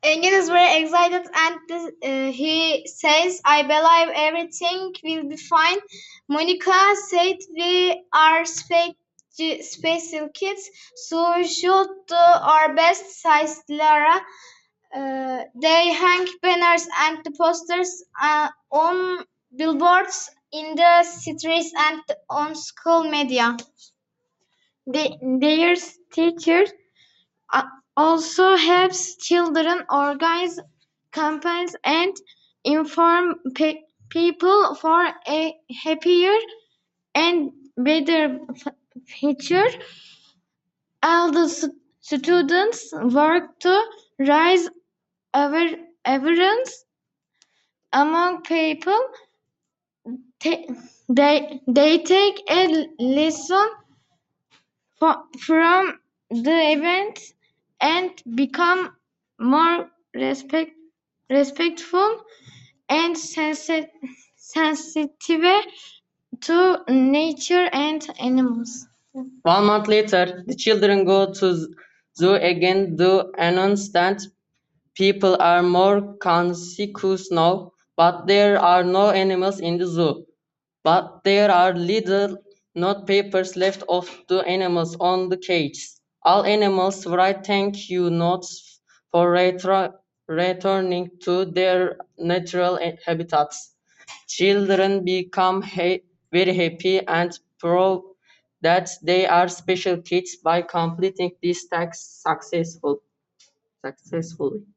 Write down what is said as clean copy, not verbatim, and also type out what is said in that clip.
Engin is very excited and he says, I believe everything will be fine. Monica said we are special kids, so we should do our best, says Lara. They hang banners and posters on billboards in the streets and on school media. Their teachers also helps children organize campaigns and inform people for a happier and better future. All the students work to raise awareness among people. They take a lesson from the event and become more respectful and sensitive to nature and animals. 1 month later, the children go to zoo again to announce that people are more conscious now, but there are no animals in the zoo. But there are little note papers left of the animals on the cages. All animals write thank you notes for returning to their natural habitats. Children become very happy and prove that they are special kids by completing this task successfully.